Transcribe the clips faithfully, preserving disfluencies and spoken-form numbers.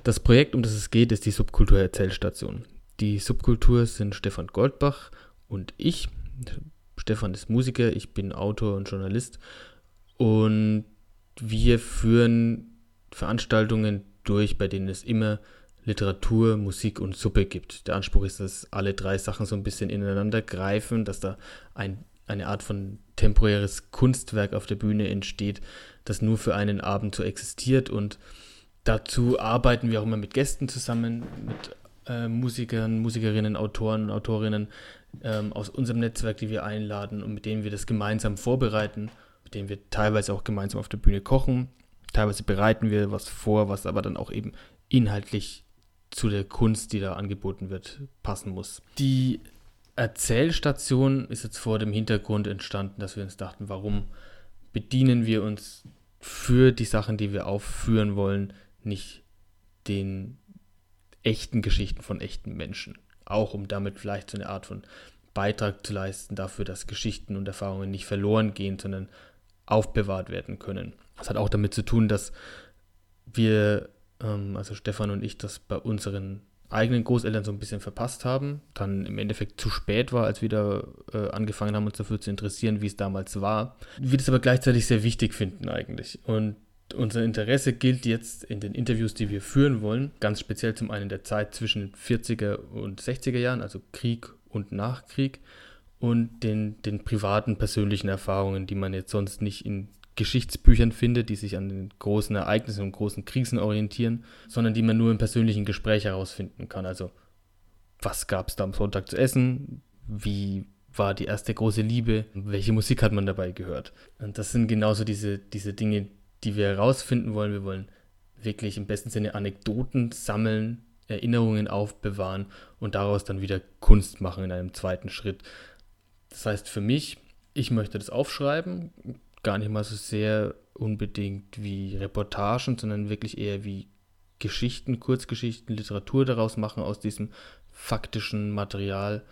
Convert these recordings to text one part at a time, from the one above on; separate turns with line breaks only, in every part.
Das Projekt, um das es geht, ist die Subkultur-Erzählstation. Die Subkultur sind Stefan Goldbach und ich. Stefan ist Musiker, ich bin Autor und Journalist. Und wir führen Veranstaltungen durch, bei denen es immer Literatur, Musik und Suppe gibt. Der Anspruch ist, dass alle drei Sachen so ein bisschen ineinander greifen, dass da ein, eine Art von temporäres Kunstwerk auf der Bühne entsteht, das nur für einen Abend so existiert. Und dazu arbeiten wir auch immer mit Gästen zusammen, mit äh, Musikern, Musikerinnen, Autoren, Autorinnen ähm, aus unserem Netzwerk, die wir einladen und mit denen wir das gemeinsam vorbereiten, mit denen wir teilweise auch gemeinsam auf der Bühne kochen. Teilweise bereiten wir was vor, was aber dann auch eben inhaltlich zu der Kunst, die da angeboten wird, passen muss. Die Erzählstation ist jetzt vor dem Hintergrund entstanden, dass wir uns dachten, warum bedienen wir uns für die Sachen, die wir aufführen wollen, nicht den echten Geschichten von echten Menschen. Auch um damit vielleicht so eine Art von Beitrag zu leisten dafür, dass Geschichten und Erfahrungen nicht verloren gehen, sondern aufbewahrt werden können. Das hat auch damit zu tun, dass wir, ähm, also Stefan und ich, das bei unseren eigenen Großeltern so ein bisschen verpasst haben, dann im Endeffekt zu spät war, als wir da äh, angefangen haben, uns dafür zu interessieren, wie es damals war. Wir das aber gleichzeitig sehr wichtig finden eigentlich. Und unser Interesse gilt jetzt in den Interviews, die wir führen wollen, ganz speziell zum einen der Zeit zwischen vierziger und sechziger Jahren, also Krieg und Nachkrieg, und den, den privaten, persönlichen Erfahrungen, die man jetzt sonst nicht in Geschichtsbüchern findet, die sich an den großen Ereignissen und großen Krisen orientieren, sondern die man nur im persönlichen Gespräch herausfinden kann. Also, was gab es da am Sonntag zu essen? Wie war die erste große Liebe? Welche Musik hat man dabei gehört? Und das sind genauso diese, diese Dinge, die wir herausfinden wollen. Wir wollen wirklich im besten Sinne Anekdoten sammeln, Erinnerungen aufbewahren und daraus dann wieder Kunst machen in einem zweiten Schritt. Das heißt für mich, ich möchte das aufschreiben, gar nicht mal so sehr unbedingt wie Reportagen, sondern wirklich eher wie Geschichten, Kurzgeschichten, Literatur daraus machen aus diesem faktischen Material.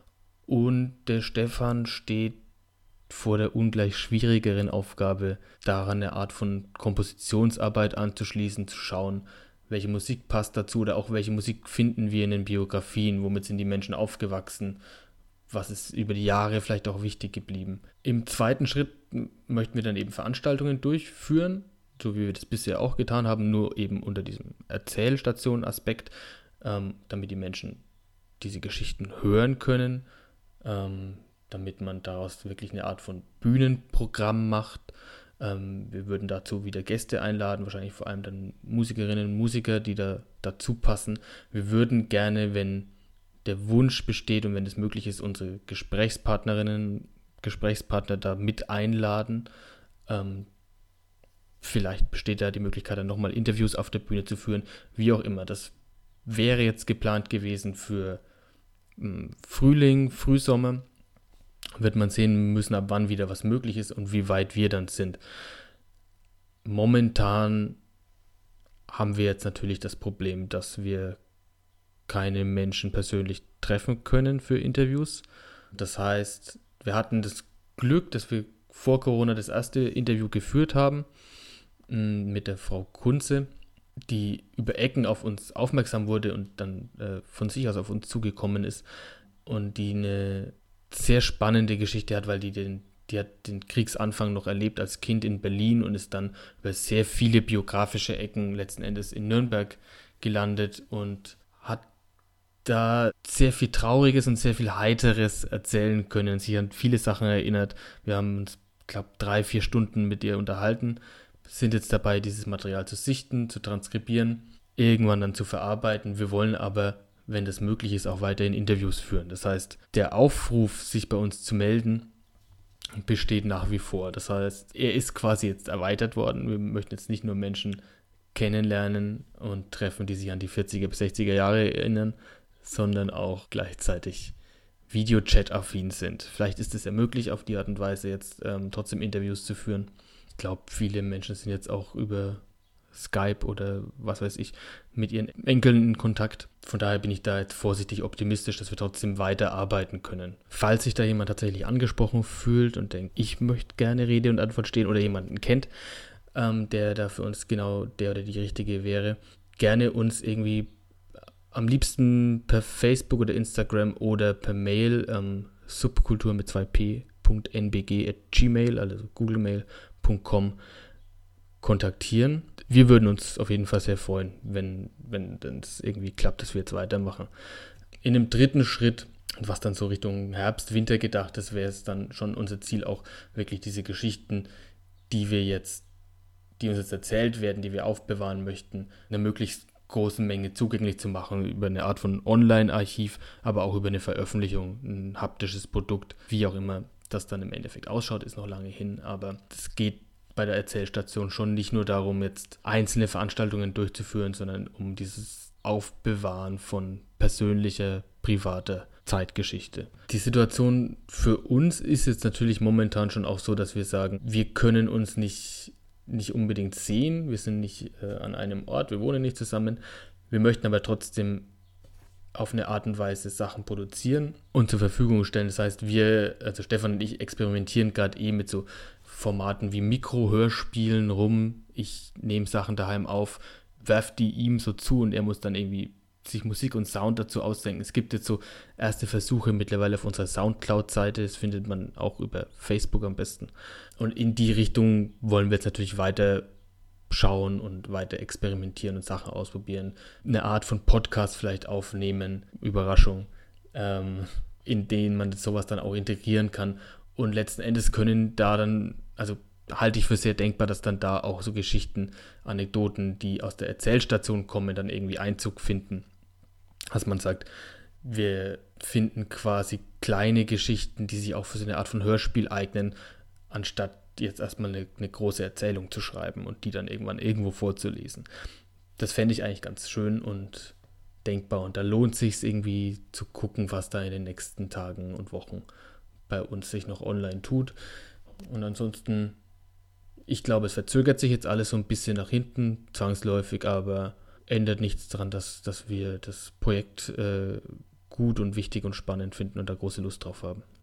Und der Stefan steht vor der ungleich schwierigeren Aufgabe, daran eine Art von Kompositionsarbeit anzuschließen, zu schauen, welche Musik passt dazu oder auch welche Musik finden wir in den Biografien, womit sind die Menschen aufgewachsen, was ist über die Jahre vielleicht auch wichtig geblieben. Im zweiten Schritt möchten wir dann eben Veranstaltungen durchführen, so wie wir das bisher auch getan haben, nur eben unter diesem Erzählstation-Aspekt, ähm, damit die Menschen diese Geschichten hören können, ähm, damit man daraus wirklich eine Art von Bühnenprogramm macht. Ähm, wir würden dazu wieder Gäste einladen, wahrscheinlich vor allem dann Musikerinnen und Musiker, die da dazu passen. Wir würden gerne, wenn der Wunsch besteht und wenn es möglich ist, unsere Gesprächspartnerinnen, Gesprächspartner da mit einladen. Ähm, vielleicht besteht da die Möglichkeit, dann nochmal Interviews auf der Bühne zu führen, wie auch immer. Das wäre jetzt geplant gewesen für ähm, Frühling, Frühsommer. Wird man sehen müssen, ab wann wieder was möglich ist und wie weit wir dann sind. Momentan haben wir jetzt natürlich das Problem, dass wir keine Menschen persönlich treffen können für Interviews. Das heißt, wir hatten das Glück, dass wir vor Corona das erste Interview geführt haben mit der Frau Kunze, die über Ecken auf uns aufmerksam wurde und dann äh, von sich aus auf uns zugekommen ist und die eine sehr spannende Geschichte hat, weil die den, die hat den Kriegsanfang noch erlebt als Kind in Berlin und ist dann über sehr viele biografische Ecken letzten Endes in Nürnberg gelandet und hat da sehr viel Trauriges und sehr viel Heiteres erzählen können. Sie hat viele Sachen erinnert. Wir haben uns, ich glaube, drei, vier Stunden mit ihr unterhalten, sind jetzt dabei, dieses Material zu sichten, zu transkribieren, irgendwann dann zu verarbeiten. Wir wollen aber, wenn das möglich ist, auch weiterhin Interviews führen. Das heißt, der Aufruf, sich bei uns zu melden, besteht nach wie vor. Das heißt, er ist quasi jetzt erweitert worden. Wir möchten jetzt nicht nur Menschen kennenlernen und treffen, die sich an die vierziger bis sechziger Jahre erinnern, sondern auch gleichzeitig Videochat-affin sind. Vielleicht ist es ja möglich, auf die Art und Weise jetzt ähm, trotzdem Interviews zu führen. Ich glaube, viele Menschen sind jetzt auch über Skype oder was weiß ich mit ihren Enkeln in Kontakt. Von daher bin ich da jetzt vorsichtig optimistisch, dass wir trotzdem weiterarbeiten können. Falls sich da jemand tatsächlich angesprochen fühlt und denkt, ich möchte gerne Rede und Antwort stehen oder jemanden kennt, ähm, der da für uns genau der oder die Richtige wäre, gerne uns irgendwie am liebsten per Facebook oder Instagram oder per Mail ähm, subkultur mit zwei p Punkt n b g at gmail, also googlemail Punkt com kontaktieren. Wir würden uns auf jeden Fall sehr freuen, wenn wenn es irgendwie klappt, dass wir jetzt weitermachen. In einem dritten Schritt, was dann so Richtung Herbst, Winter gedacht ist, wäre es dann schon unser Ziel, auch wirklich diese Geschichten, die wir jetzt, die uns jetzt erzählt werden, die wir aufbewahren möchten, eine möglichst großen Menge zugänglich zu machen, über eine Art von Online-Archiv, aber auch über eine Veröffentlichung, ein haptisches Produkt, wie auch immer das dann im Endeffekt ausschaut, ist noch lange hin, aber es geht bei der Erzählstation schon nicht nur darum, jetzt einzelne Veranstaltungen durchzuführen, sondern um dieses Aufbewahren von persönlicher, privater Zeitgeschichte. Die Situation für uns ist jetzt natürlich momentan schon auch so, dass wir sagen, wir können uns nicht, nicht unbedingt sehen, wir sind nicht äh, an einem Ort, wir wohnen nicht zusammen, wir möchten aber trotzdem auf eine Art und Weise Sachen produzieren und zur Verfügung stellen. Das heißt, wir, also Stefan und ich, experimentieren gerade eh mit so Formaten wie Mikro-Hörspielen rum. Ich nehme Sachen daheim auf, werfe die ihm so zu und er muss dann irgendwie sich Musik und Sound dazu ausdenken. Es gibt jetzt so erste Versuche mittlerweile auf unserer Soundcloud-Seite, das findet man auch über Facebook am besten. Und in die Richtung wollen wir jetzt natürlich weiter schauen und weiter experimentieren und Sachen ausprobieren. Eine Art von Podcast vielleicht aufnehmen, Überraschung, ähm, in denen man sowas dann auch integrieren kann. Und letzten Endes können da dann, also halte ich für sehr denkbar, dass dann da auch so Geschichten, Anekdoten, die aus der Erzählstation kommen, dann irgendwie Einzug finden. Dass man sagt, wir finden quasi kleine Geschichten, die sich auch für so eine Art von Hörspiel eignen, anstatt jetzt erstmal eine, eine große Erzählung zu schreiben und die dann irgendwann irgendwo vorzulesen. Das fände ich eigentlich ganz schön und denkbar. Und da lohnt es sich irgendwie zu gucken, was da in den nächsten Tagen und Wochen bei uns sich noch online tut. Und ansonsten, ich glaube, es verzögert sich jetzt alles so ein bisschen nach hinten, zwangsläufig, aber ändert nichts daran, dass, dass wir das Projekt äh, gut und wichtig und spannend finden und da große Lust drauf haben.